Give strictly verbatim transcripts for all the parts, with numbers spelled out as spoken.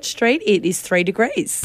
Street. It is three degrees.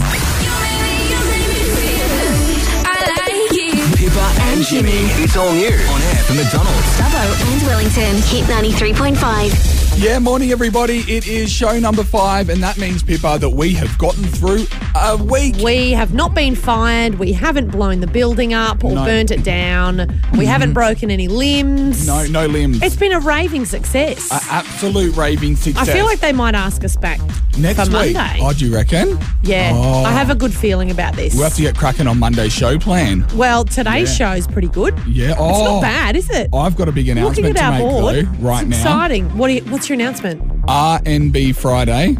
Pippa and Jimmy. It's all new on air for McDonald's. Dubbo and Wellington. Hit ninety-three point five. Yeah, morning everybody. It is show number five, and that means, Pippa, that we have gotten through a week. We have not been fired. We haven't blown the building up or No. burnt it down. We haven't broken any limbs. No, no limbs. It's been a raving success. An absolute raving success. I feel like they might ask us back next for week. Monday. Oh, do you reckon? Yeah, Oh. I have a good feeling about this. We'll have to get cracking on Monday's show plan. Well, today's Yeah. show is pretty good. Yeah. Oh, It's not bad, is it? I've got a big Looking announcement at our to make board, though, right it's now. exciting. What? Are you, what's your announcement? R N B Friday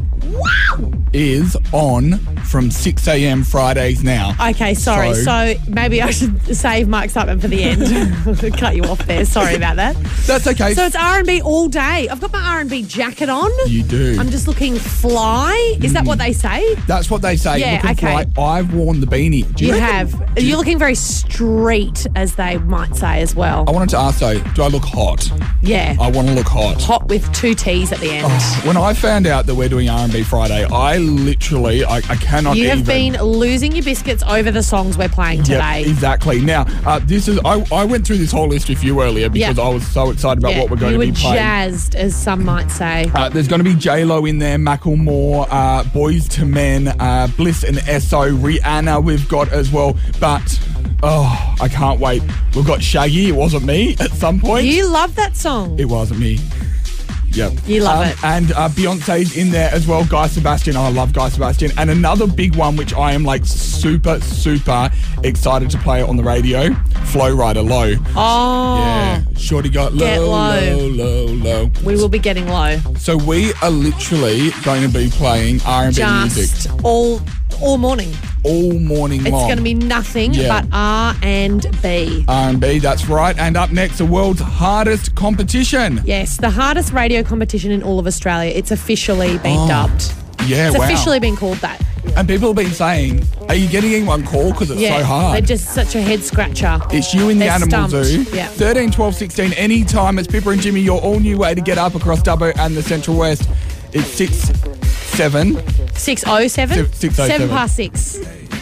is on from six a.m. Fridays now. Okay, sorry. So- So, maybe I should save my excitement for the end. Cut you off there. Sorry about that. That's okay. So it's R and B all day. I've got my R and B jacket on. You do. I'm just looking fly. Is that what they say? That's what they say. Yeah, Looking okay. fly. I've worn the beanie. Do you, You reckon- have. do you- You're looking very street, as they might say as well. I wanted to ask though, do I look hot? Yeah. I want to look hot. Hot with two T's at the end. When I found out that we're doing R and B Friday, I literally, I, I cannot You have even. been losing your biscuits over the songs we're playing Yep, today. exactly. Now, uh, this is, I, I went through this whole list with you earlier because Yep. I was so excited about Yeah, what we're going you to were be playing. jazzed, as some might say. Uh, there's going to be J-Lo in there, Macklemore, uh, Boys to Men, uh, Bliss and S O, Rihanna we've got as well. But, oh, I can't wait. We've got Shaggy, it wasn't me at some point. You love that song. It wasn't me. Yep. You love Um, it. And uh, Beyonce's in there as well, Guy Sebastian. Oh, I love Guy Sebastian. And another big one, which I am like super, super excited to play on the radio, Flow Rider Low. Oh, Yeah. Shorty got low, Get low. low, low, low. we will be getting low. So we are literally going to be playing R and B music Just all all morning. all morning It's long. going to be nothing Yeah. but R and B. R and B, that's right. And up next, the world's hardest competition. Yes, the hardest radio competition in all of Australia. It's officially been Oh, dubbed. Yeah, It's wow. officially been called that. And people have been saying, are you getting anyone call because it's Yeah, so hard? they're just such a head scratcher. It's you in the They're Animal stumped. Zoo. Yeah. thirteen, twelve, sixteen, anytime. It's Pippa and Jimmy, your all new way to get up across Dubbo and the Central West. It's six, seven. six oh seven? Six- six oh seven. seven past six.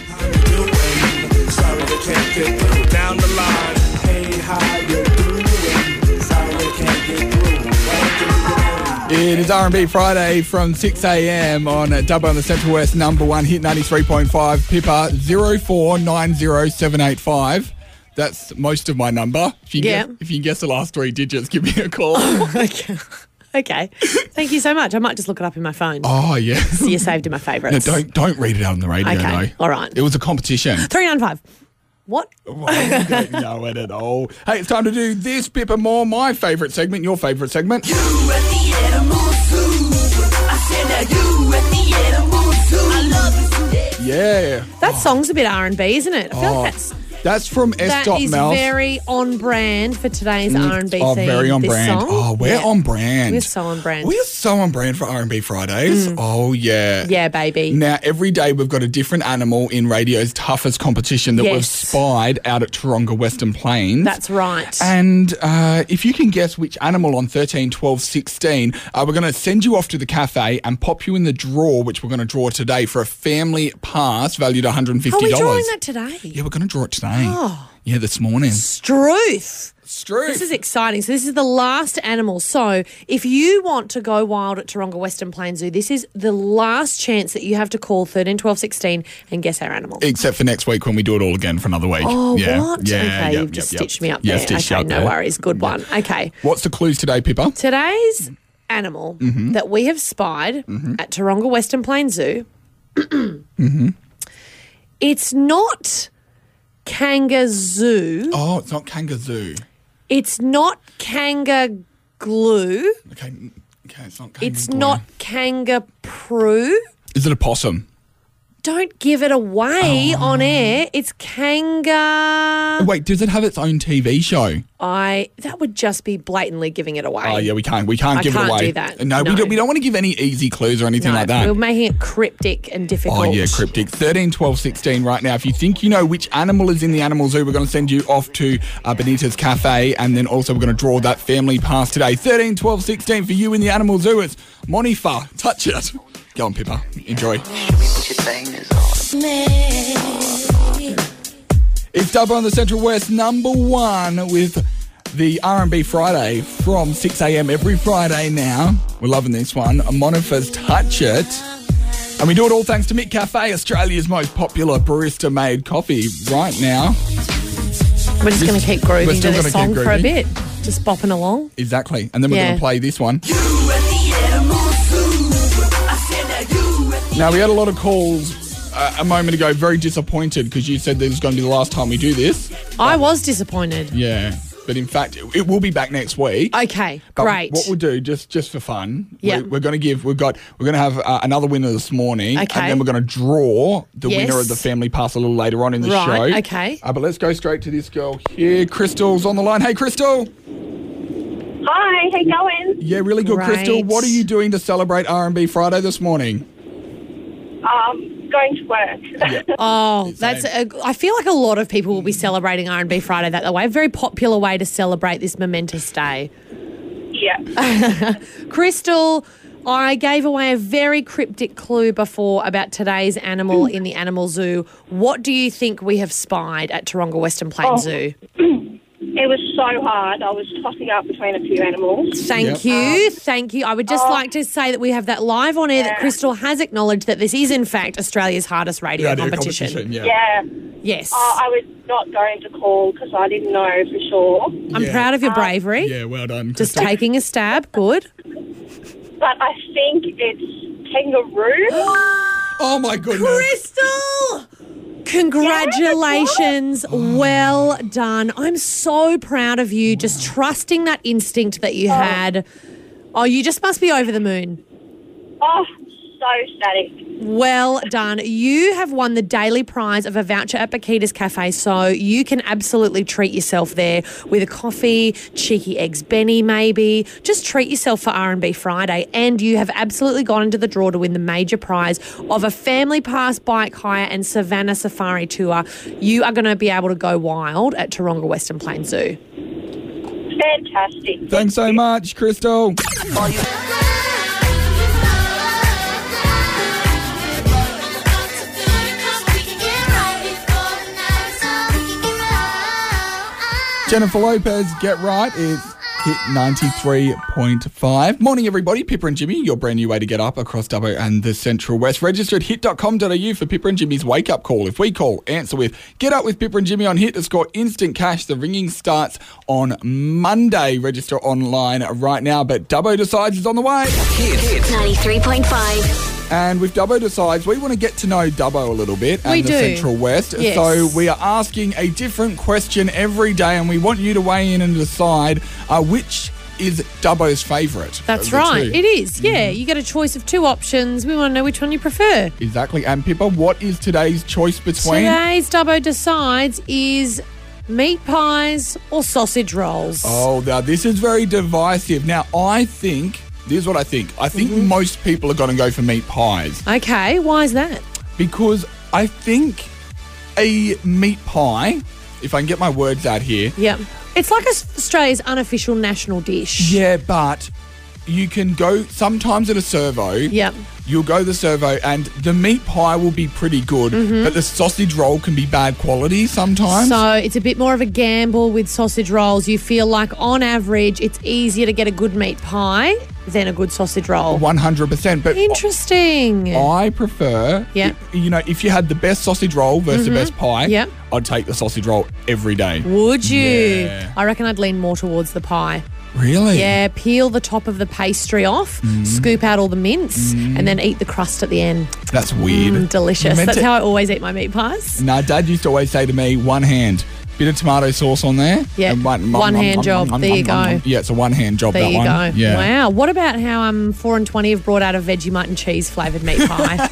Sorry they can't get through. Down the line, hey, how you doing? Sorry they can't get through. It is R and B Friday from six a.m. on uh, Dubbo and the Central West, number one hit ninety-three point five. Pippa, zero four nine zero seven eight five. That's most of my number. If you, Yeah. guess, if you can guess the last three digits, give me a call. okay. Okay. Thank you so much. I might just look it up in my phone. Oh, yeah. So you saved in my No, favourites. don't, don't read it out on the radio, Okay, though. all right. It was a competition. three nine five. What? Well, you don't know it at all. Hey, it's time to do this, Pippa More, my favourite segment, your favourite segment. You at the animal zoo. I said now you at the animal zoo. I love you today. Yeah. That song's a bit R and B, isn't it? I feel Oh, like that's That's from S. that Dot is Mouse. very on brand for today's R and B Oh, theme. very on this brand. Song. Oh, we're Yeah. on brand. We're so on brand. We're so on brand for R and B Fridays. Oh, yeah. Yeah, baby. Now, every day we've got a different animal in radio's toughest competition that we've Yes. spied out at Taronga Western Plains. That's right. And uh, if you can guess which animal on thirteen, twelve, sixteen, uh, we're going to send you off to the cafe and pop you in the draw, which we're going to draw today for a family pass valued at one hundred fifty dollars. Are we drawing that today? Yeah, we're going to draw it today. Oh. Yeah, this morning. Struth. Struth. This is exciting. So this is the last animal. So if you want to go wild at Taronga Western Plains Zoo, this is the last chance that you have to call thirteen, twelve, sixteen and guess our animal. Except for next week when we do it all again for another week. Oh, yeah. what? Yeah, okay, yep, you've yep, just yep. stitched me up Yeah, there. stitched you Okay, up no there. worries. Good one. Okay. What's the clues today, Pippa? Today's animal Mm-hmm. that we have spied at Taronga Western Plains Zoo, it's not Kangazoo. Oh, it's not kangaroo. It's not Kanga glue. Okay, okay, it's not kangaroo. It's not Kangaproo. Is it a possum? Don't give it away Oh. on air. It's Kanga. Wait, does it have its own T V show? I that would just be blatantly giving it away. Oh, yeah, we can't. We can't I give can't it away. do that. No, No. we don't, we don't want to give any easy clues or anything No, like that. we're making it cryptic and difficult. Oh, yeah, cryptic. thirteen, twelve, sixteen right now. If you think you know which animal is in the animal zoo, we're going to send you off to uh, Benita's Cafe, and then also we're going to draw that family pass today. thirteen, twelve, sixteen for you in the animal zoo. It's Monifa. Touch it. Go on, Pippa. Enjoy. It's Dubbo on the Central West, number one with the R and B Friday from six a.m. every Friday now. We're loving this one. Monifa's Touch It. And we do it all thanks to Mick Cafe, Australia's most popular barista-made coffee right now. We're just going to keep We're grooving still to this gonna song keep for a grooving. bit. Just bopping along. Exactly. And then we're Yeah. going to play this one. You at the animal zoo. I said that you at the Now, we had a lot of calls uh, a moment ago, very disappointed because you said this was going to be the last time we do this. I was disappointed. Yeah. But in fact, it, it will be back next week. Okay, But great. What we'll do, just just for fun, Yeah. we're, we're going to give. We've got. We're going to have uh, another winner this morning, Okay. and then we're going to draw the Yes. winner of the family pass a little later on in the Right, show. okay. Uh, but let's go straight to this girl here. Crystal's on the line. Hey, Crystal. Hi, how you going? Yeah, really good, Crystal. Great. What are you doing to celebrate R and B Friday this morning? Um, going to work. Oh, that's. A, I feel like a lot of people will be celebrating R and B Friday that way. A very popular way to celebrate this momentous day. Yeah. Crystal, I gave away a very cryptic clue before about today's animal in the animal zoo. What do you think we have spied at Taronga Western Plains Oh. Zoo? It was so hard. I was tossing up between a few animals. Thank Yep. you, thank you. I would just Oh. like to say that we have that live on air that Yeah. Crystal has acknowledged that this is in fact Australia's hardest radio Radio competition. yeah. Yeah. Yes. Oh, I was not going to call because I didn't know for sure. I'm Yeah. proud of your bravery. Yeah, well done, Just Crystal. taking a stab. Good. But I think it's kangaroo. Oh my goodness. Crystal! Congratulations. Well done. I'm so proud of you just trusting that instinct that you had. Oh, you just must be over the moon. Oh, so static. Well done. You have won the daily prize of a voucher at Bakita's Cafe, so you can absolutely treat yourself there with a coffee, cheeky eggs Benny maybe. Just treat yourself for R and B Friday, and you have absolutely gone into the draw to win the major prize of a family pass, bike hire and Savannah Safari tour. You are going to be able to go wild at Taronga Western Plains Zoo. Fantastic. Thanks so much, Crystal. Jennifer Lopez, Get Right. It's hit ninety-three point five. Morning, everybody. Pippa and Jimmy, your brand new way to get up across Dubbo and the Central West. Register at hit dot com dot a u for Pippa and Jimmy's wake-up call. If we call, answer with Get Up with Pippa and Jimmy on Hit to score instant cash. The ringing starts on Monday. Register online right now, but Dubbo Decides is on the way. ninety-three point five. And with Dubbo Decides, we want to get to know Dubbo a little bit and We the do. Central West. Yes. So we are asking a different question every day, and we want you to weigh in and decide uh, which is Dubbo's favourite. That's of the right. two. It is. Yeah, you get a choice of two options. We want to know which one you prefer. Exactly. And Pippa, what is today's choice between? Today's Dubbo Decides is meat pies or sausage rolls. Oh, now this is very divisive. Now, I think, this is what I think. I think Mm-hmm. most people are going to go for meat pies Okay, why is that? because I think a meat pie, if I can get my words out here, Yep. It's like Aus- Australia's unofficial national dish. yeah, but you can go sometimes at a servo. Yep. You'll go to the servo and the meat pie will be pretty good, but the sausage roll can be bad quality sometimes. So it's a bit more of a gamble with sausage rolls. You feel like on average it's easier to get a good meat pie than a good sausage roll. one hundred percent. But Interesting. I prefer, Yeah. you know, if you had the best sausage roll versus the best pie, Yeah. I'd take the sausage roll every day. Would you? Yeah. I reckon I'd lean more towards the pie. Really? Yeah, peel the top of the pastry off, scoop out all the mince, and then eat the crust at the end. That's weird. Mm, delicious. Meant That's to- how I always eat my meat pies. Nah, Dad used to always say to me, one hand. bit of tomato sauce on there. Yeah, And one nom, nom, hand nom, job. nom, There nom, you nom, go. nom. Yeah, it's a one-hand job, There that you one. go. Yeah. Wow. What about how um four and twenty have brought out a Vegemite and cheese flavoured meat pie?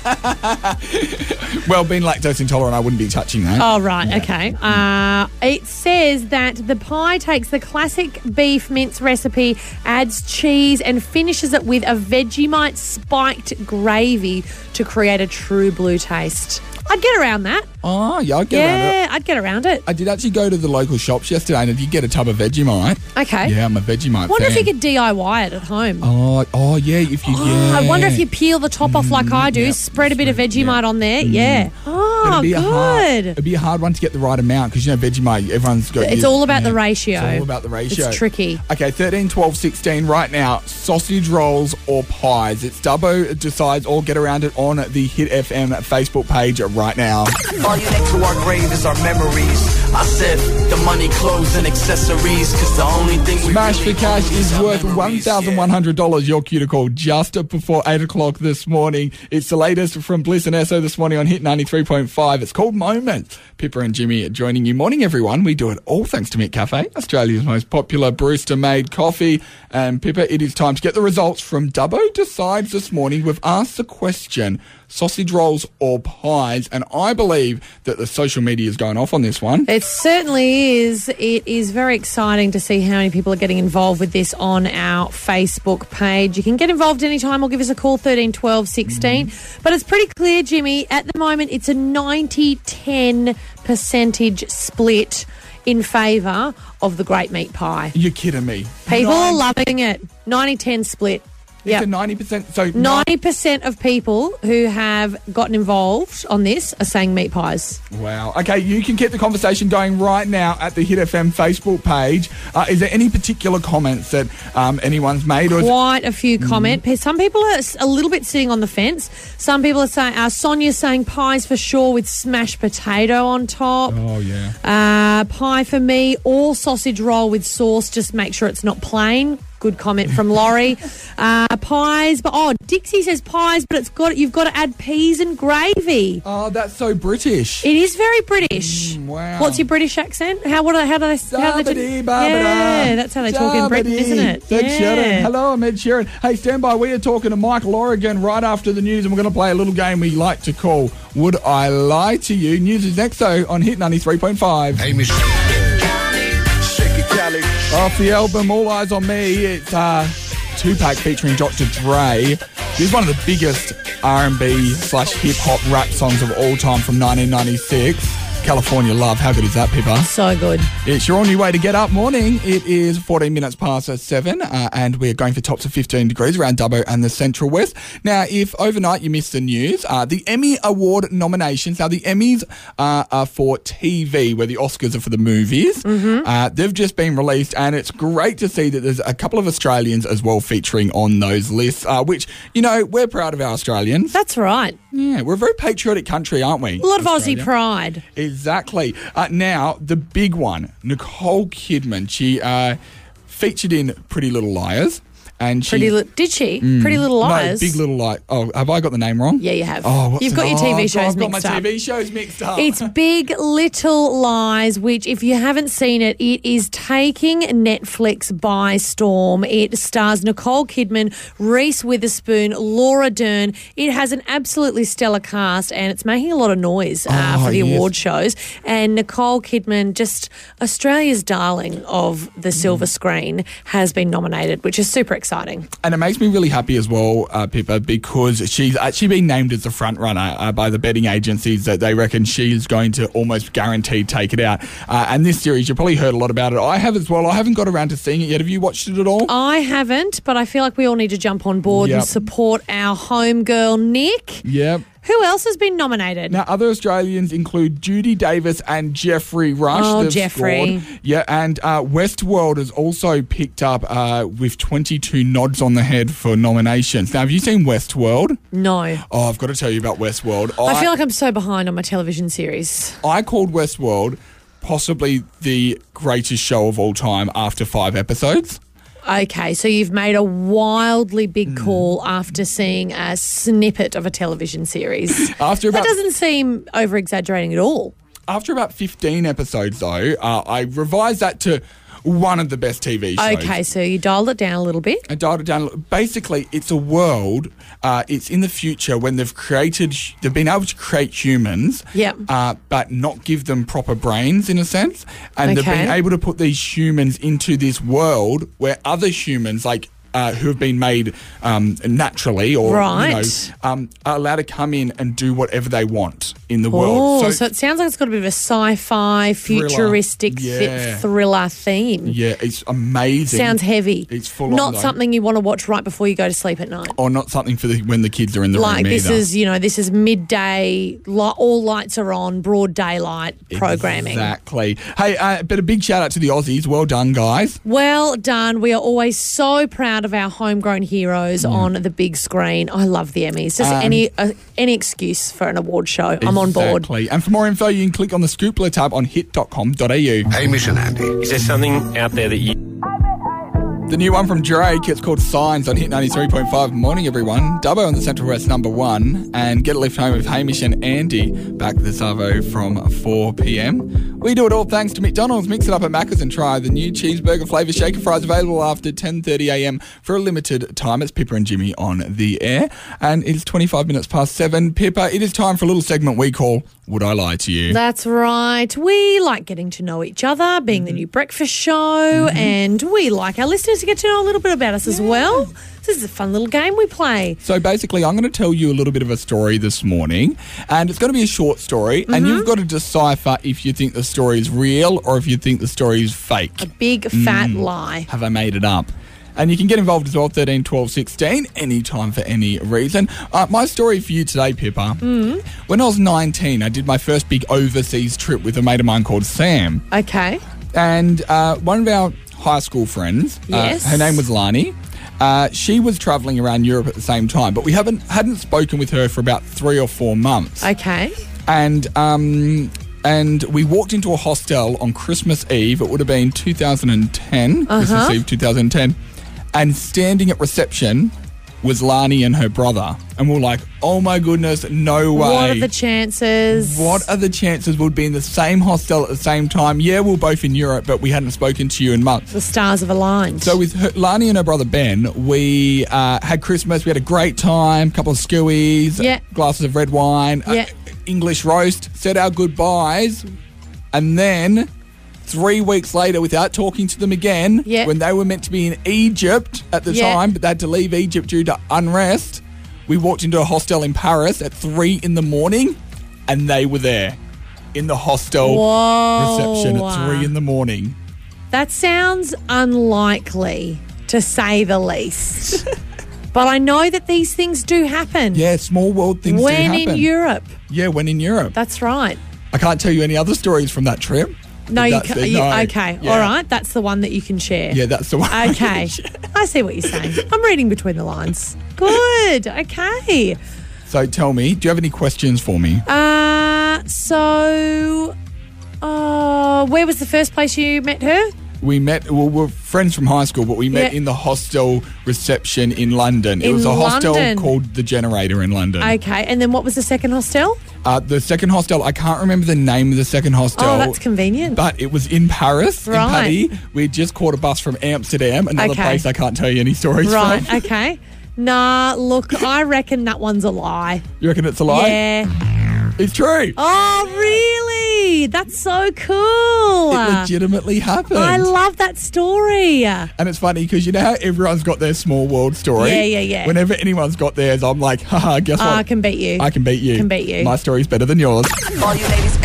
Well, being lactose intolerant, I wouldn't be touching that. Oh, right. Okay. Uh, it says that the pie takes the classic beef mince recipe, adds cheese, and finishes it with a Vegemite spiked gravy to create a true blue taste. I'd get around that. Oh, yeah, I'd get around it. Yeah, I'd get around it. I did actually go to the local shops yesterday and I did get a tub of Vegemite. Okay. Yeah, I'm a Vegemite wonder fan. if you could D I Y it at home. Oh, oh yeah, if you, Oh, yeah. I wonder if you peel the top off like I do, yeah. spread a bit of Vegemite Yeah. on there. Yeah. Oh, It'd be a hard, good. it'd be a hard one to get the right amount because, you know, Vegemite, everyone's got... It's you- all about yeah, the ratio. It's all about the ratio. It's tricky. Okay, thirteen, twelve, sixteen right now. Sausage rolls or pies? It's Dubbo decides, or get around it on the Hit F M Facebook page right now. All you next to our grave is our memories. I said the money, clothes, and accessories, cause the only thing we Smash really for Cash own is our worth memories, one thousand one hundred dollars. Your cue to call just before eight o'clock this morning. It's the latest from Bliss and Esso this morning on Hit ninety-three point five. It's called Moment. Pippa and Jimmy are joining you. Morning, everyone. We do it all thanks to Mick Cafe, Australia's most popular barista-made coffee. And Pippa, it is time to get the results from Dubbo Decides this morning. We've asked the question, sausage rolls or pies? And I believe that the social media is going off on this one. It certainly is. It is very exciting to see how many people are getting involved with this on our Facebook page. You can get involved anytime or give us a call, thirteen, twelve, sixteen. Mm. But it's pretty clear, Jimmy, at the moment it's a ninety ten percentage split in favour of the great meat pie. You're kidding me. People are Nine- loving it. ninety ten split. It's Yeah. a ninety percent. So ninety percent of people who have gotten involved on this are saying meat pies. Wow. Okay, you can keep the conversation going right now at the Hit F M Facebook page. Uh, is there any particular comments that um, anyone's made? Or is it- Quite a few comment. Some people are s- a little bit sitting on the fence. Some people are saying, uh, Sonia's saying pies for sure with smashed potato on top. oh, yeah. Uh, pie for me, or sausage roll with sauce. Just make sure it's not plain. Good comment from Laurie. Uh, pies, but oh, Dixie says pies, but it's got you've got to add peas and gravy. Oh, that's so British. It is very British. wow. What's your British accent? How would I? How do they? How do they Zabbity, do- babbada. yeah, that's how they talk in Britain, Zabbity. isn't it? Ed Yeah. Sheeran. Hello, I'm Ed Sheeran. Hey, stand by. We are talking to Mike Lorigan right after the news, and we're going to play a little game we like to call Would I Lie to You? News is next, though, on Hit ninety-three point five. Hey, Michelle. Shake it, Cali. Off the album All Eyes on Me, it's uh, Tupac featuring Doctor Dre. This is one of the biggest R and B slash hip-hop rap songs of all time from nineteen ninety-six. California Love. How good is that, Pippa? So good. It's your only way to get up morning. It is fourteen minutes past seven, uh, and we're going for tops of fifteen degrees around Dubbo and the Central West. Now, if overnight you missed the news, uh, the Emmy Award nominations, now the Emmys uh, are for T V, where the Oscars are for the movies. Mm-hmm. Uh, they've just been released, and it's great to see that there's a couple of Australians as well featuring on those lists, uh, which, you know, we're proud of our Australians. That's right. Yeah, we're a very patriotic country, aren't we? A lot of Australia? Aussie pride. Exactly. Uh, now, the big one, Nicole Kidman. She uh, featured in Pretty Little Liars. And she, Pretty li- did she? Pretty Little Liars. No, Big Little Lies. Oh, have I got the name wrong? Yeah, you have. Oh, what's You've the- got your T V oh, shows God, I've got mixed my up. T V shows mixed up. It's Big Little Lies, which, if you haven't seen it, it is taking Netflix by storm. It stars Nicole Kidman, Reese Witherspoon, Laura Dern. It has an absolutely stellar cast, and it's making a lot of noise uh, Oh, for the yes. award shows. And Nicole Kidman, just Australia's darling of the silver screen, has been nominated, which is super exciting. And it makes me really happy as well, uh, Pippa, because she's actually been named as the front runner uh, by the betting agencies that they reckon she's going to almost guaranteed take it out. Uh, and this series, you probably heard a lot about it. I have as well. I haven't got around to seeing it yet. Have you watched it at all? I haven't, but I feel like we all need to jump on board Yep. and support our homegirl, Nick. Yep. Who else has been nominated? Now, other Australians include Judy Davis and Jeffrey Rush. Oh, They've Jeffrey. scored. Yeah, and uh, Westworld has also picked up uh, with twenty-two nods on the head for nominations. Now, have you seen Westworld? No. Oh, I've got to tell you about Westworld. I feel like I'm so behind on my television series. I called Westworld possibly the greatest show of all time after five episodes. Okay, so you've made a wildly big call after seeing a snippet of a television series. After That about doesn't seem over-exaggerating at all. after about fifteen episodes, though, uh, I revised that to one of the best T V shows. Okay, so you dialed it down a little bit. I dialed it down. Basically, it's a world. Uh, it's in the future when they've created, they've been able to create humans, Yep. uh, but not give them proper brains in a sense, and they've Okay. been able to put these humans into this world where other humans, like uh, who have been made um, naturally, or Right. you know, um, are allowed to come in and do whatever they want in the Oh, world. so, it sounds like it's got a bit of a sci-fi, Thriller. futuristic thi- Yeah. thriller theme. yeah, it's amazing. Sounds heavy. It's full Not on, though. something you want to watch right before you go to sleep at night. Or not something for the, when the kids are in the Like room this either. is, you know, this is midday, li- all lights are on, broad daylight programming. Exactly. Hey, uh, but a big shout out to the Aussies. Well done, guys. Well done. We are always so proud of our homegrown heroes on the big screen. I love the Emmys. Just Um, any uh, any excuse for an award show. I'm on board. Exactly. And for more info, you can click on the Scoopler tab on hit dot com dot a u. Hamish and Andy. Is there something out there that you... The new one from Drake, it's called Signs on Hit ninety-three point five. Morning, everyone. Dubbo on the Central West number one. And Get a Lift Home with Hamish and Andy back this Arvo from four p.m. We do it all thanks to McDonald's. Mix it up at Macca's and try the new cheeseburger flavour shaker fries available after ten thirty a.m. for a limited time. It's Pippa and Jimmy on the air. And it is twenty-five minutes past seven. Pippa, it is time for a little segment we call Would I Lie to You? That's right. We like getting to know each other, being the new breakfast show, and we like our listeners to get to know a little bit about us as well. This is a fun little game we play. So basically, I'm going to tell you a little bit of a story this morning, and it's going to be a short story, and you've got to decipher if you think the story is real or if you think the story is fake. A big fat lie. Have I made it up? And you can get involved as well, thirteen, twelve, sixteen, anytime for any reason. Uh, my story for you today, Pippa. Mm. When I was nineteen, I did my first big overseas trip with a mate of mine called Sam. Okay. And uh, one of our high school friends, Yes. uh, her name was Lani. Uh, she was travelling around Europe at the same time, but we haven't hadn't spoken with her for about three or four months. Okay. And um, and we walked into a hostel on Christmas Eve. It would have been two thousand ten, Uh-huh. Christmas Eve two thousand ten. And standing at reception was Lani and her brother. And we we're like, oh my goodness, no way. What are the chances? What are the chances we'd be in the same hostel at the same time? Yeah, we we're both in Europe, but we hadn't spoken to you in months. The stars have aligned. So with her, Lani and her brother Ben, we uh, had Christmas. We had a great time, couple of skewies, Yeah. glasses of red wine, uh, Yeah. English roast, said our goodbyes. And then three weeks later, without talking to them again, Yeah. when they were meant to be in Egypt at the Yeah. time, but they had to leave Egypt due to unrest, we walked into a hostel in Paris at three in the morning, and they were there in the hostel Whoa. reception at three in the morning. That sounds unlikely, to say the least. But I know that these things do happen. Yeah, small world things When do happen. in Europe. Yeah, when in Europe. That's right. I can't tell you any other stories from that trip. No, But you that's can't. it. You, No. okay. Yeah. All right. That's the one that you can share. Yeah, that's the one. Okay. I see what you're saying. I'm reading between the lines. Good. Okay. So tell me, do you have any questions for me? Uh, so, uh, where was the first place you met her? We met, well, we're friends from high school, but we met Yeah. in the hostel reception in London. it In was a hostel London. called The Generator in London. Okay. And then what was the second hostel? Uh, the second hostel, I can't remember the name of the second hostel. Oh, that's convenient. But it was in Paris, in Right. Paddy. We just caught a bus from Amsterdam, another Okay. place I can't tell you any stories Right. from. Okay. Nah, look, I reckon that one's a lie. You reckon it's a lie? Yeah. It's true. Oh, really? That's so cool. It legitimately happened. I love that story. And it's funny because you know how everyone's got their small world story? Yeah, yeah, yeah. Whenever anyone's got theirs, I'm like, haha, guess Oh, what? I can beat you. I can beat you. Can beat you. My story's better than yours. All you ladies,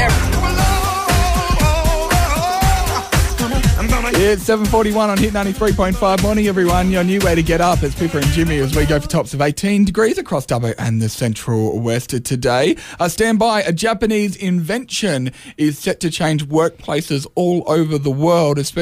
It's seven forty-one on Hit ninety-three point five. Morning, everyone. Your new way to get up is Pippa and Jimmy as we go for tops of eighteen degrees across Dubbo and the Central West today. Uh, stand by. A Japanese invention is set to change workplaces all over the world, especially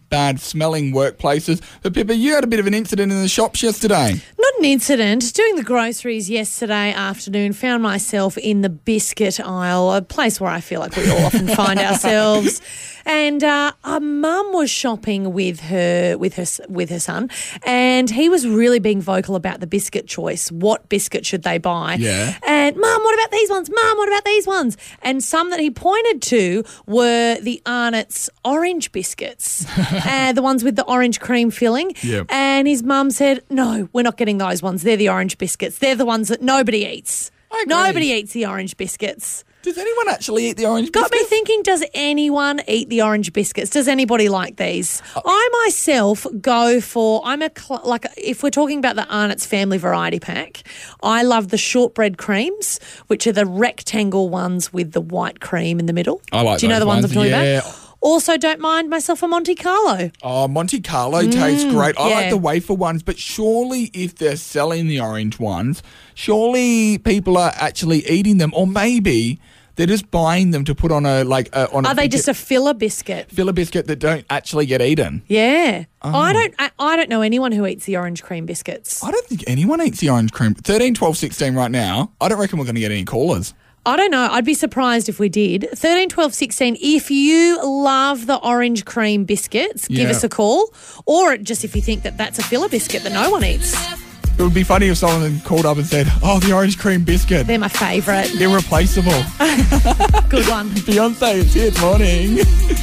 bad smelling workplaces. But Pippa, you had a bit of an incident in the shops yesterday. Not an incident. Doing the groceries yesterday afternoon, found myself in the biscuit aisle, a place where I feel like we all often find ourselves. And uh, a mum was shopping with her with her with her son, and he was really being vocal about the biscuit choice. What biscuit should they buy? Yeah. And Mum, what about these ones? Mum, what about these ones? And some that he pointed to were the Arnott's orange biscuits, uh, the ones with the orange cream filling. Yep. And his mum said, "No, we're not getting those ones. They're the orange biscuits. They're the ones that nobody eats. I agree. Nobody eats the orange biscuits." Does anyone actually eat the orange Got biscuits? me thinking, does anyone eat the orange biscuits? Does anybody like these? Oh. I myself go for, I'm a, cl- like, if we're talking about the Arnott's Family Variety Pack, I love the shortbread creams, which are the rectangle ones with the white cream in the middle. I like Do you know those the ones, ones, I'm talking yeah. about? Also, don't mind myself a Monte Carlo. Oh, Monte Carlo tastes great. I yeah. like the wafer ones, but surely if they're selling the orange ones, surely people are actually eating them, or maybe they're just buying them to put on a like a, on. Are a they just a filler biscuit? filler biscuit that don't actually get eaten? Yeah. Oh. I don't I, I don't know anyone who eats the orange cream biscuits. I don't think anyone eats the orange cream. thirteen, twelve, sixteen right now. I don't reckon we're going to get any callers. I don't know. I'd be surprised if we did. thirteen, twelve, sixteen. If you love the orange cream biscuits, give Yeah. us a call. Or just if you think that that's a filler biscuit that no one eats. It would be funny if someone called up and said, "Oh, the orange cream biscuit, They're my favourite. irreplaceable." Good one. Beyonce, it's here. Morning.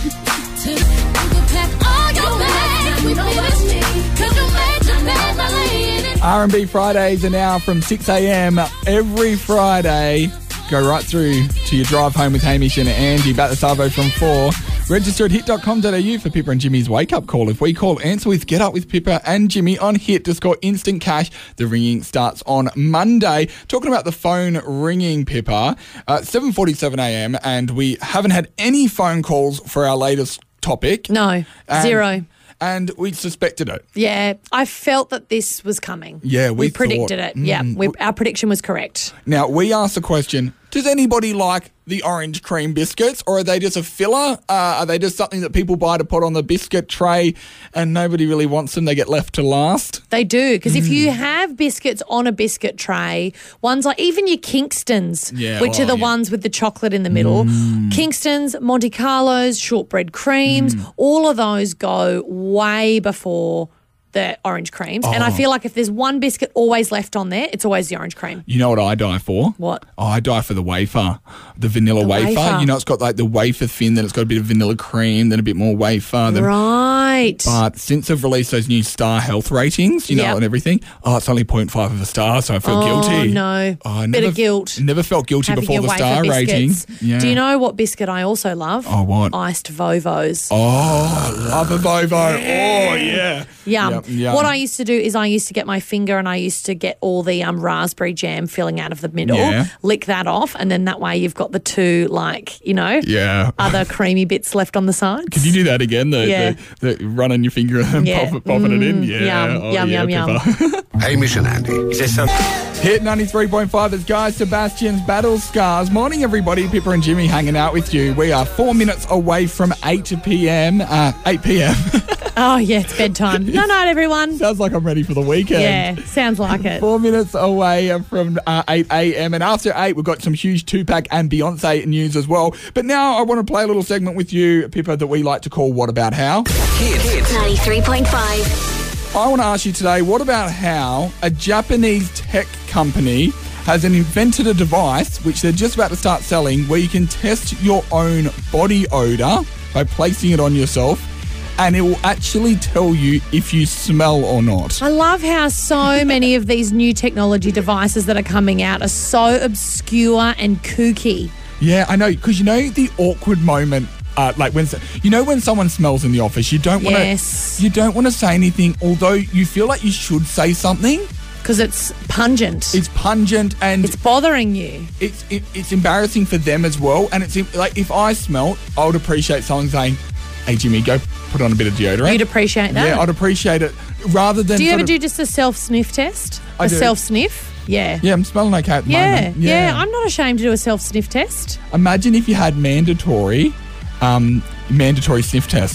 R and B Fridays are now from six a.m. every Friday. Go right through to your drive home with Hamish and Angie. Back to Savo from four. Register at hit dot com dot a u for Pippa and Jimmy's wake-up call. If we call, answer with Get Up with Pippa and Jimmy on Hit to score instant cash. The ringing starts on Monday. Talking about the phone ringing, Pippa, uh, seven forty-seven a.m. and we haven't had any phone calls for our latest topic. No, And- zero. And we suspected it. Yeah, I felt that this was coming. Yeah, we predicted thought- it. Yeah, Mm. we, our prediction was correct. Now, we asked the question, does anybody like the orange cream biscuits, or are they just a filler? Uh, are they just something that people buy to put on the biscuit tray and nobody really wants them? They get left to last? They do, because if Mm. you have biscuits on a biscuit tray, ones like even your Kingston's, Yeah, which oh, are the yeah. ones with the chocolate in the middle, Kingston's, Monte Carlos, shortbread creams, Mm. all of those go way before the orange creams. And I Oh. feel like if there's one biscuit always left on there, it's always the orange cream. You know what I die for? What? Oh, I die for the wafer, the vanilla The wafer. wafer. You know, it's got like the wafer thin, then it's got a bit of vanilla cream, then a bit more wafer. Then, Right. But since they've released those new Star Health ratings, you know, Yep. and everything, oh, it's only zero point five of a star, so I feel Oh, guilty. no. Oh, I Bit never, of guilt. Never felt guilty Having before your the wafer star rating. biscuits. Yeah. Do you know what biscuit I also love? Oh, what? Iced Vovos. Oh, love a Vovo. Oh, yeah. Yum. Yum, yum. What I used to do is I used to get my finger and I used to get all the um, raspberry jam filling out of the middle, Yeah. lick that off, and then that way you've got the two, like, you know, Yeah. other creamy bits left on the sides. Can you do that again? The, Yeah. the, the running your finger and Yeah. pop, popping it in? Mm, Yeah. yum, Oh, yum, yeah, yum, yum. Pippa. Hamish and Andy. Is there some... Hit ninety-three point five is Guy Sebastian's Battle Scars. Morning, everybody. Pippa and Jimmy hanging out with you. We are four minutes away from eight p.m. Uh, eight p.m. Oh, yeah, it's bedtime. No, night, everyone. Sounds like I'm ready for the weekend. Yeah, sounds like it. Four minutes away from uh, eight a.m. And after eight, we've got some huge Tupac and Beyonce news as well. But now I want to play a little segment with you, Pippa, that we like to call What About How? Hit, hit. ninety-three point five. I want to ask you today, what about how a Japanese tech company has invented a device which they're just about to start selling where you can test your own body odour by placing it on yourself, and it will actually tell you if you smell or not. I love how so many of these new technology devices that are coming out are so obscure and kooky. Yeah, I know, because you know the awkward moment, uh, like when so- you know when someone smells in the office, you don't want to, Yes. you don't want to say anything, although you feel like you should say something. Because it's pungent. It's pungent and It's bothering you. it's it, it's embarrassing for them as well. And it's like if I smelt, I would appreciate someone saying, "Hey Jimmy, go put on a bit of deodorant." You'd appreciate that. Yeah, I'd appreciate it rather than. Do you sort ever of- do just a self-sniff test? I a do. self-sniff? Yeah. Yeah, I'm smelling okay at the Yeah, moment. yeah, I'm not ashamed to do a self-sniff test. Imagine if you had mandatory, um, mandatory sniff tests.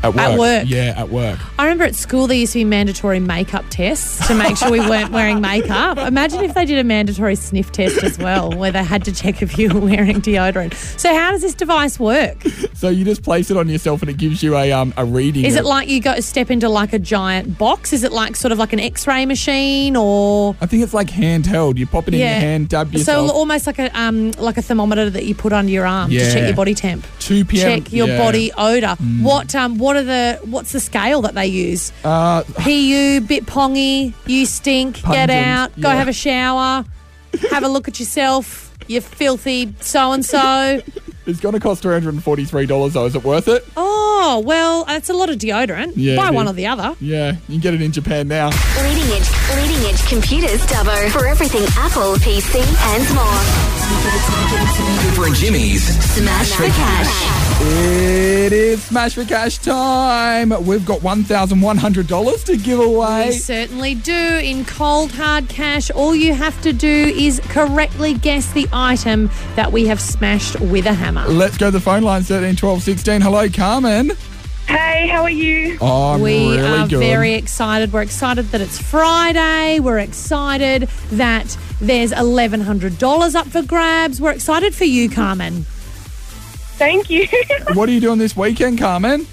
At work. At work. Yeah, at work. I remember at school there used to be mandatory makeup tests to make sure we weren't wearing makeup. Imagine if they did a mandatory sniff test as well, where they had to check if you were wearing deodorant. So how does this device work? So you just place it on yourself and it gives you a um a reading. Is of- it like you go step into like a giant box? Is it like sort of like an X-ray machine or? I think it's like handheld. You pop it in your hand, dab yourself. So almost like a um like a thermometer that you put under your arm Yeah. to check your body temp. two p.m. Check your yeah. body odor. What um what are the what's the scale that they use? Uh, P U, bit pongy, you stink, Pungent, get out, go yeah. have a shower, have a look at yourself, you filthy so and so. it's going to cost three hundred forty-three dollars though. Is it worth it? Oh, well, that's a lot of deodorant. Yeah, Buy it one is. or the other. Yeah, you can get it in Japan now. Leading edge, leading edge computers, Dubbo. For everything Apple, P C, and more. Pippa and Jimmy's Smash for cash. It is Smash for Cash time. We've got one thousand one hundred dollars to give away. We certainly do. In cold hard cash, all you have to do is correctly guess the item that we have smashed with a hammer. Let's go to the phone line, thirteen, twelve, sixteen. Hello, Carmen. Hey, how are you? Oh, I'm we really are good. very excited. We're excited that it's Friday. We're excited that there's eleven hundred dollars up for grabs. We're excited for you, Carmen. Thank you. What are you doing this weekend, Carmen?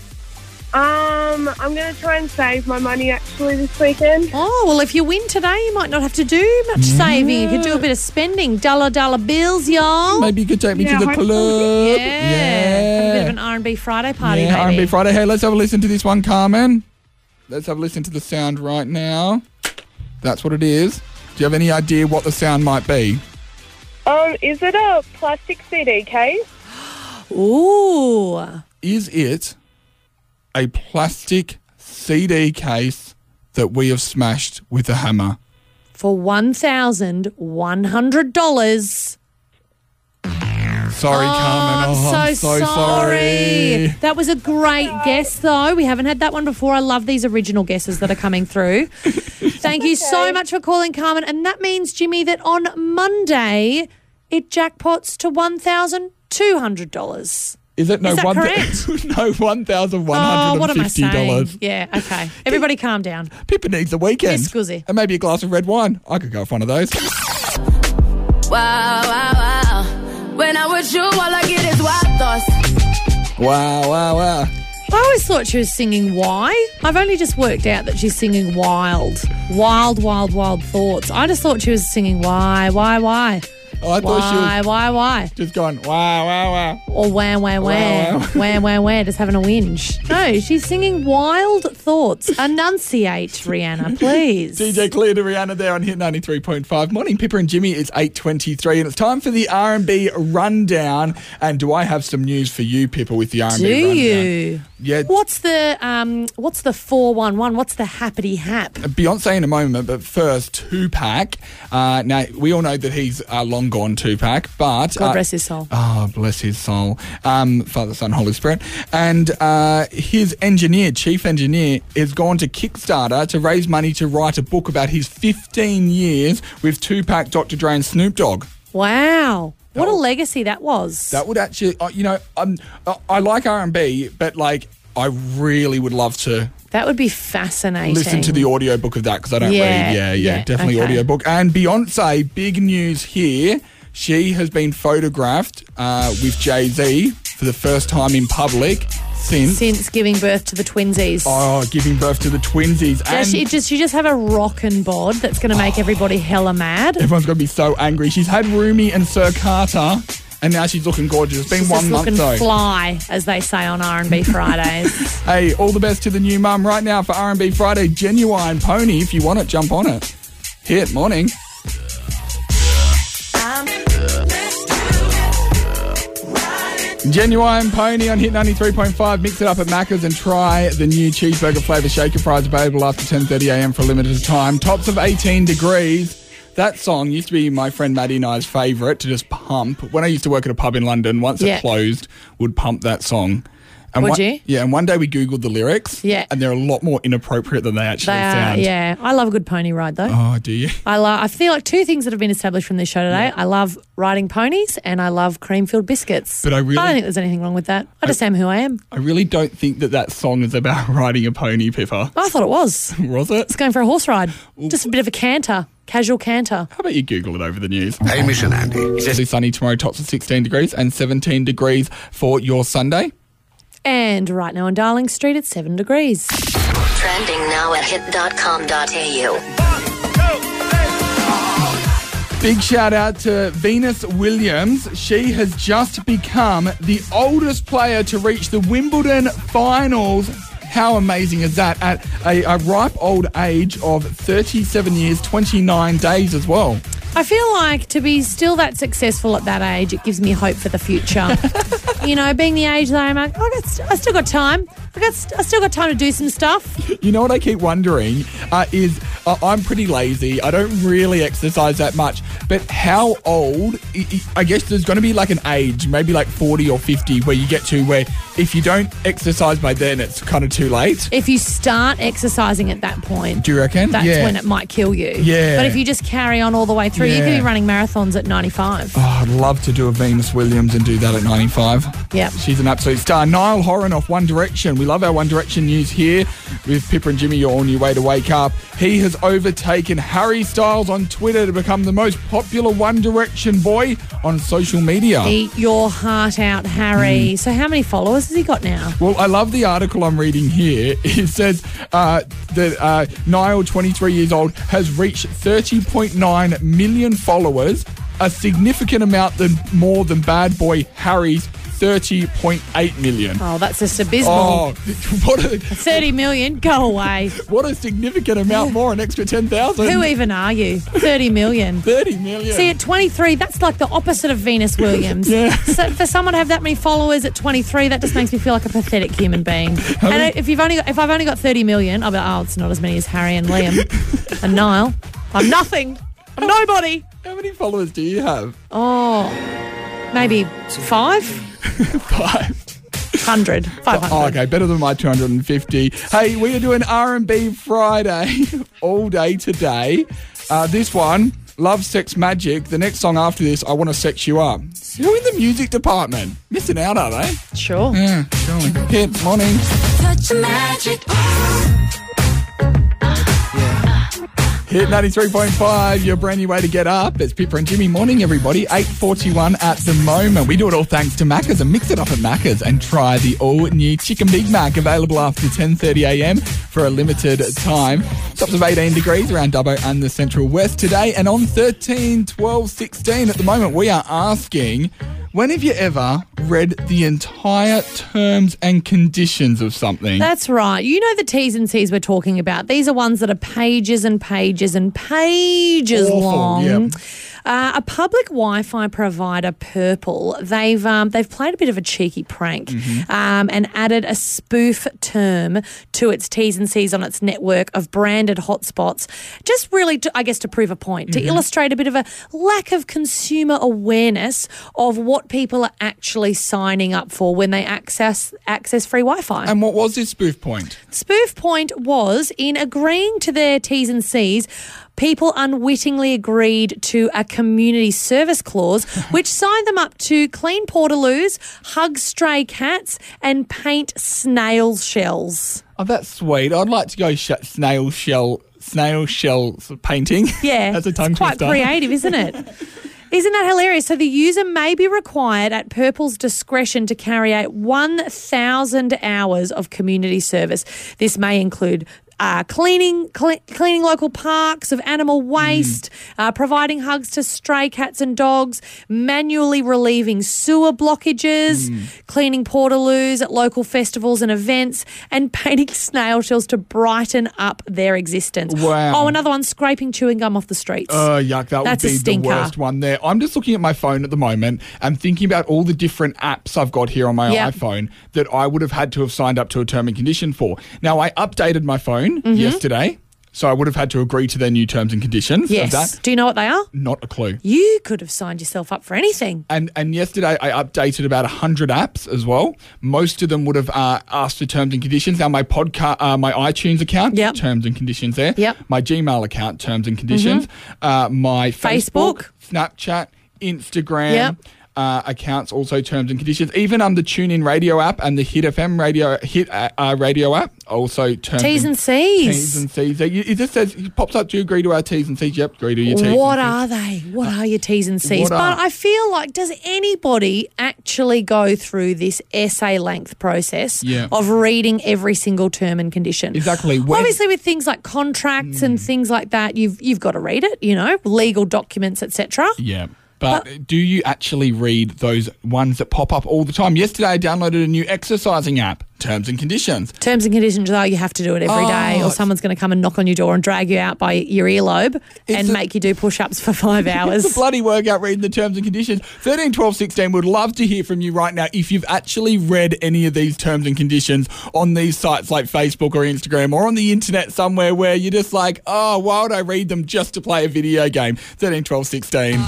um, I'm going to try and save my money actually this weekend. Oh, well, if you win today, you might not have to do much saving. You could do a bit of spending. Dollar, dollar bills, y'all. Maybe you could take me Yeah, to the hopefully. club. Yeah. Have a bit of an R and B Friday party, yeah, maybe. R and B Friday. Hey, let's have a listen to this one, Carmen. Let's have a listen to the sound right now. That's what it is. Do you have any idea what the sound might be? Um, is it a plastic C D case? Ooh. Is it a plastic C D case that we have smashed with a hammer? For one thousand one hundred dollars. Sorry, Carmen. Oh, I'm I'm so, so sorry. That was a great guess, though. We haven't had that one before. I love these original guesses that are coming through. Thank you so much for calling, Carmen. And that means, Jimmy, that on Monday it jackpots to one thousand two hundred dollars. Is it no Is that one? correct? no, one thousand one Oh, hundred what and am I fifty saying? dollars. Yeah, okay. Everybody calm down. Pippa needs the weekend. Yes, Scuzzy. And maybe a glass of red wine. I could go for one of those. Wow, wow, wow. When I'm with you, all I get is wild thoughts. Wow, wow, wow. I always thought she was singing Why. I've only just worked out that she's singing Wild. Wild, wild, wild thoughts. I just thought she was singing Why, why, why. Oh, I thought she Why, was why, why? just going, wow, wow, wow. Or wham, wham, wham. Wow, wow. Wham, wham, wham. Just having a whinge. No, she's singing Wild Thoughts. Enunciate, Rihanna, please. D J Clear to Rihanna there on Hit ninety-three point five. Morning, Pippa and Jimmy. It's eight twenty-three and it's time for the R and B rundown. And do I have some news for you, Pippa, with the R and B Do rundown? you? Yeah. What's the um? What's the four one one? What's the happity hap? Beyonce in a moment, but first, Tupac. Uh, now, we all know that he's uh, long gone, Tupac, but... God uh, rest his soul. Oh, bless his soul. Um, Father, Son, Holy Spirit. And uh, his engineer, chief engineer, has gone to Kickstarter to raise money to write a book about his fifteen years with Tupac, Doctor Dre and Snoop Dogg. Wow. What a Oh. legacy that was. That would actually, uh, you know, um, uh, I like R and B, but like, I really would love to That would be fascinating. listen to the audiobook of that because I don't Yeah, read. Yeah, yeah, yeah, definitely okay. audiobook. And Beyonce, big news here. She has been photographed uh, with Jay-Z for the first time in public since, Since giving birth to the twinsies. oh, giving birth to the twinsies. And Does she just she just have a rockin' bod that's going to make everybody hella mad? everyone's going to be so angry. She's had Rumi and Sir Carter, and now she's looking gorgeous. It's been She's one just month looking though. fly, as they say on R and B Fridays. Hey, all the best to the new mum right now for R and B Friday. Genuine Pony. If you want it, jump on it. Hit morning. Genuine Pony on Hit ninety-three point five. Mix it up at Macca's and try the new cheeseburger flavour shaker fries available after ten thirty a m for a limited time. Tops of eighteen degrees. That song used to be my friend Maddie and I's favourite to just pump. When I used to work at a pub in London, once Yeah. it closed, would pump that song. And Would one, you? Yeah, and one day we Googled the lyrics. Yeah. And they're a lot more inappropriate than they actually They are, sound. yeah. I love a good pony ride, though. Oh, do you? I love. I feel like two things that have been established from this show today. I love riding ponies and I love cream-filled biscuits. But I really- I don't think there's anything wrong with that. I just am who I am. I really don't think that that song is about riding a pony, Pippa. I thought it was. Was it? It's going for a horse ride. Just a bit of a canter, casual canter. How about you Google it over the news? Hamish and Andy. It's sunny tomorrow, tops of sixteen degrees and seventeen degrees for your Sunday. And right now on Darling Street, it's seven degrees. Trending now at hit dot com dot a u. Big shout out to Venus Williams. She has just become the oldest player to reach the Wimbledon finals. How amazing is that? At a, a ripe old age of thirty-seven years, twenty-nine days as well. I feel like to be still that successful at that age, it gives me hope for the future. You know, being the age that I'm like, I, got, I still got time. I got, I still got time to do some stuff. You know what I keep wondering uh, is uh, I'm pretty lazy. I don't really exercise that much. But how old, I- I I guess there's going to be like an age, maybe like forty or fifty, where you get to where if you don't exercise by then, it's kind of too late. If you start exercising at that point, Do you reckon? that's Yeah. when it might kill you. Yeah. But if you just carry on all the way through, you could Yeah. be running marathons at ninety-five. Oh, I'd love to do a Venus Williams and do that at ninety-five. Yep. She's an absolute star. Niall Horan off One Direction. We love our One Direction news here with Pippa and Jimmy, your on your way to wake up. He has overtaken Harry Styles on Twitter to become the most popular One Direction boy on social media. Eat your heart out, Harry. So how many followers has he got now? Well, I love the article I'm reading here. It says uh, that uh, Niall, twenty-three years old, has reached thirty point nine million followers, a significant amount than more than bad boy Harry's thirty point eight million. Oh, that's just abysmal. Oh, what a thirty million? Go away. what a significant amount more, an extra ten thousand. Who even are you? thirty million. thirty million. See, at twenty-three, that's like the opposite of Venus Williams. Yeah. So for someone to have that many followers at twenty-three, that just makes me feel like a pathetic human being. And if you've only got, if I've only got thirty million, I'll be like, oh, it's not as many as Harry and Liam and Niall. I'm nothing. I'm nobody. How many followers do you have? Oh, maybe five, Five. hundred, five hundred. Oh, okay, better than my two hundred fifty. Hey, we are doing R and B Friday all day today. Uh, this one, Love, Sex, Magic. The next song after this, I Want to Sex You Up. Who in the music department? Missing out, are they? Sure. Yeah, surely. Hit, morning. Touch of magic. Hit ninety-three point five, your brand new way to get up. It's Pippa and Jimmy. Morning, everybody. eight forty-one at the moment. We do it all thanks to Macca's, and mix it up at Macca's and try the all-new Chicken Big Mac, available after ten thirty a m for a limited time. Tops of eighteen degrees around Dubbo and the Central West today. And on thirteen, twelve, sixteen at the moment, we are asking, when have you ever read the entire terms and conditions of something? That's right. You know the T's and C's we're talking about. These are ones that are pages and pages and pages Awful, long. yep. Uh, a public Wi-Fi provider, Purple, they've um, they've played a bit of a cheeky prank Mm-hmm. um, and added a spoof term to its T's and C's on its network of branded hotspots, just really, to, I guess, to prove a point, Mm-hmm. to illustrate a bit of a lack of consumer awareness of what people are actually signing up for when they access access free Wi-Fi. And what was this spoof point? Spoof point was in agreeing to their T's and C's, people unwittingly agreed to a community service clause which signed them up to clean portaloos, hug stray cats and paint snail shells. Oh, that's sweet. I'd like to go sh- snail shell, snail shell painting. Yeah, That's a tongue it's quite twister. creative, isn't it? Isn't that hilarious? So the user may be required at Purple's discretion to carry out one thousand hours of community service. This may include Uh, cleaning cle- cleaning local parks of animal waste, mm. uh, providing hugs to stray cats and dogs, manually relieving sewer blockages, mm. cleaning portaloos at local festivals and events, and painting snail shells to brighten up their existence. Wow. Oh, another one, scraping chewing gum off the streets. Oh, yuck. That That's would a be the stinker. worst one there. I'm just looking at my phone at the moment and thinking about all the different apps I've got here on my Yep. iPhone that I would have had to have signed up to a term and condition for. Now, I updated my phone Mm-hmm. yesterday. So I would have had to agree to their new terms and conditions. Yes. Of that. Do you know what they are? Not a clue. You could have signed yourself up for anything. And and yesterday I updated about one hundred apps as well. Most of them would have uh, asked for terms and conditions. Now my podcast, uh, my iTunes account, Yep. terms and conditions there. Yep. My Gmail account, terms and conditions. Uh, my Facebook, Facebook. Snapchat, Instagram. Yep. Uh, accounts, also terms and conditions. Even um, the TuneIn radio app and the Hit F M radio Hit uh, uh, radio app, also terms T's and C's. T's and C's. It it just says, it pops up, do you agree to our T's and C's? Yep, agree to your T's What and C's. are they? What are your T's and C's? What are- But I feel like, does anybody actually go through this essay length process Yeah. of reading every single term and condition? Exactly. When- Obviously, with things like contracts and things like that, you've you've got to read it. You know, legal documents, et cetera. Yeah. But do you actually read those ones that pop up all the time? Yesterday, I downloaded a new exercising app, terms and conditions. Terms and conditions, though, you have to do it every Oh, day, or it's- someone's going to come and knock on your door and drag you out by your earlobe and a- make you do push-ups for five hours. It's a bloody workout reading the terms and conditions. thirteen, twelve, sixteen would love to hear from you right now if you've actually read any of these terms and conditions on these sites like Facebook or Instagram or on the internet somewhere where you're just like, oh, why would I read them just to play a video game? thirteen, twelve, sixteen.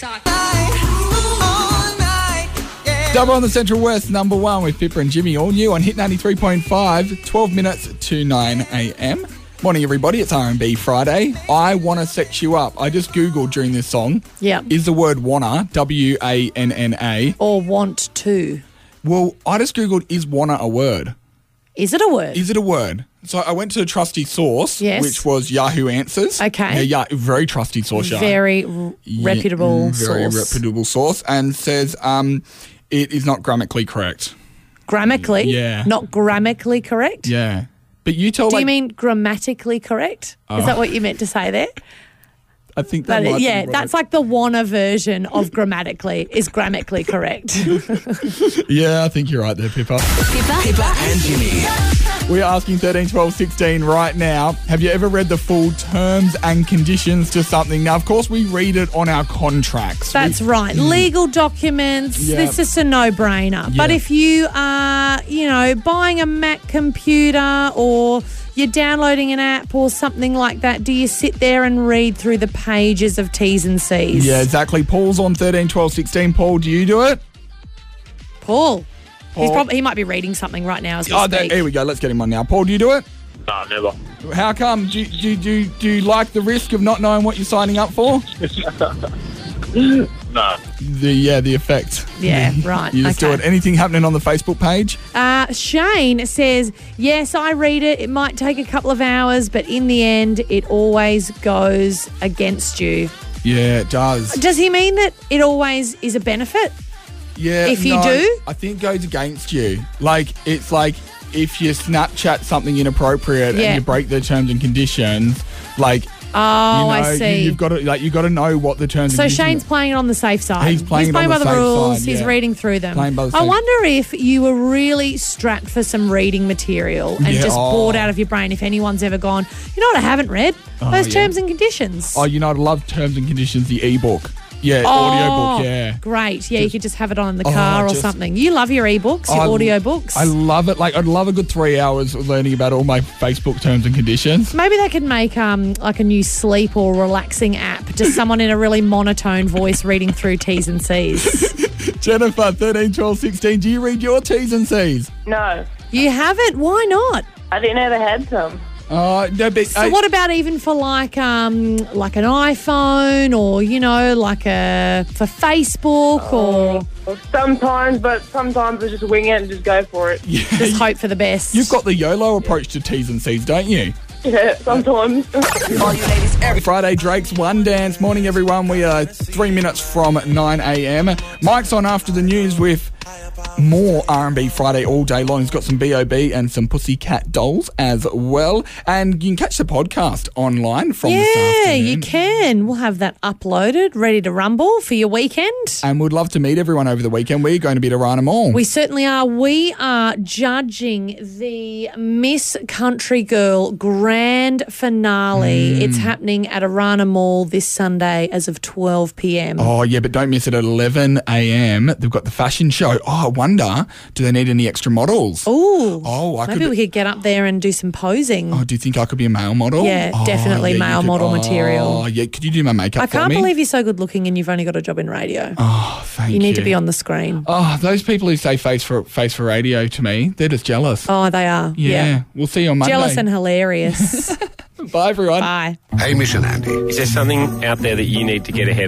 Double on the Central West, number one with Pippa and Jimmy, all new on Hit ninety-three point five, twelve minutes to nine a.m. Morning, everybody. It's R and B Friday. I Want to Sex You Up. I just Googled during this song. Yeah. Is the word wanna, W A N N A. Or want to. Well, I just Googled, is wanna a word? Is it a word? Is it a word? So I went to a trusty source, Yes. which was Yahoo Answers. Okay. Yeah, yeah very trusty source, Yahoo. Very r- Yeah, reputable mm, Very source. reputable source. And says um, it is not grammatically correct. Grammatically? Yeah. Not grammatically correct? Yeah. But you tell Do like... you mean grammatically correct? Is that what you meant to say there? I think that That- might be yeah, right. that's like the wanna version of grammatically is grammatically correct. Yeah, I think you're right there, Pippa. Pippa, Pippa and Jimmy. We're asking thirteen, twelve, sixteen right now. Have you ever read the full terms and conditions to something? Now, of course, we read it on our contracts. That's We- right. Legal documents, Yeah. this is a no-brainer. But Yeah. if you are, you know, buying a Mac computer or you're downloading an app or something like that, do you sit there and read through the pages of T's and C's? Yeah, exactly. Paul's on thirteen, twelve, sixteen. Paul, do you do it? Paul. He's Paul. probably he might be reading something right now as we Oh, speak. there, here we go. Let's get him on now. Paul, do you do it? No, never. How come? Do, you- do, you- do, you- do you like the risk of not knowing what you're signing up for? No. The Yeah, the effect. Yeah, right. You just okay. do it. Anything happening on the Facebook page? Uh, Shane says, yes, I read it. It might take a couple of hours, but in the end, it always goes against you. Yeah, it does. Does he mean that it always is a benefit? Yeah, If you no, do? I think it goes against you. Like, it's like if you Snapchat something inappropriate Yeah. and you break the terms and conditions, like, Oh, you know, I see. You, have got to like you got to know what the terms. So and Shane's conditions playing it on the safe side. He's playing it on by the the safe rules. side, He's yeah. reading through them. Playing by the I safe- wonder if you were really strapped for some reading material and Yeah, just oh. bored out of your brain. If anyone's ever gone, you know what I haven't read? Oh, Those yeah. terms and conditions. Oh, you know, I love terms and conditions. The ebook, yeah, Oh, audiobook, yeah. Great. Yeah, you could just have it on in the Oh, car or just- something. You love your ebooks, your I- audio books. I love it. Like, I'd love a good three hours of learning about all my Facebook terms and conditions. Maybe they could make um, like a new sleep or relaxing app. Just someone in a really monotone voice reading through T's and C's. Jennifer, thirteen, twelve, sixteen. Do you read your T's and C's? No, You haven't? Why not? I didn't know they had some. Uh, no, but So I- what about even for like um like an iPhone or you know like a for Facebook or Well, sometimes, but sometimes I just wing it and just go for it. just hope for the best? You've got the YOLO approach to T's and C's, don't you? Yeah, sometimes. All you ladies, every Friday, Drake's One Dance. Morning, everyone. We are three minutes from nine a.m. Mike's on after the news with more R and B Friday all day long. He's got some B O B and some Pussycat Dolls as well. And you can catch the podcast online from this yeah, afternoon. you can. We'll have that uploaded, ready to rumble for your weekend. And we'd love to meet everyone over the weekend. We're going to be at Arana Mall. We certainly are. We are judging the Miss Country Girl grand finale. Mm. It's happening at Arana Mall this Sunday as of twelve p.m. Oh, yeah, but don't miss it at eleven a.m. They've got the fashion show. Oh, one wonder, do they need any extra models? Ooh. Oh, I Maybe could. we could get up there and do some posing. Oh, do you think I could be a male model? Yeah, Oh, definitely yeah, you male could- model oh, material. Oh, yeah. Could you do my makeup I for can't me? believe you're so good looking and you've only got a job in radio. Oh, thank you. You need to be on the screen. Oh, those people who say face for face for radio to me, they're just jealous. Oh, they are. yeah. Yeah. We'll see you on Monday. Jealous and hilarious. Bye, everyone. Bye. Hamish and Andy. Is there something out there that you need to get ahead of?